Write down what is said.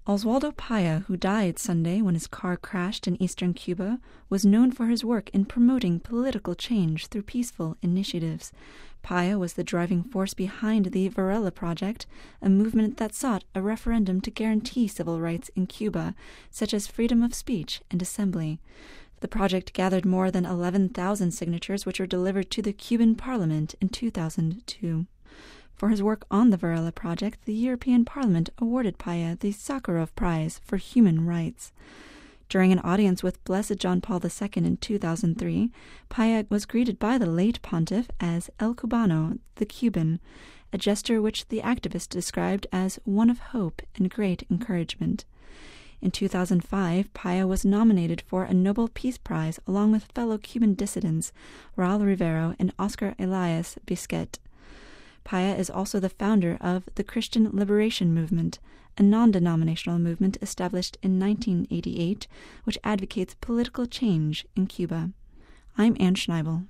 Oswaldo Paya, who died Sunday when his car crashed in eastern Cuba, was known for his work in promoting political change through peaceful initiatives. Paya was the driving force behind the Varela Project, a movement that sought a referendum to guarantee civil rights in Cuba, such as freedom of speech and assembly. The project gathered more than 11,000 signatures, which were delivered to the Cuban parliament in 2002. For his work on the Varela Project, the European Parliament awarded Paya the Sakharov Prize for Human Rights. During an audience with Blessed John Paul II in 2003, Paya was greeted by the late pontiff as El Cubano, the Cuban, a gesture which the activist described as one of hope and great encouragement. In 2005, Paya was nominated for a Nobel Peace Prize along with fellow Cuban dissidents Raul Rivero and Oscar Elias Bisquet. Paya is also the founder of the Christian Liberation Movement, a non-denominational movement established in 1988, which advocates political change in Cuba. I'm Anne Schneibel.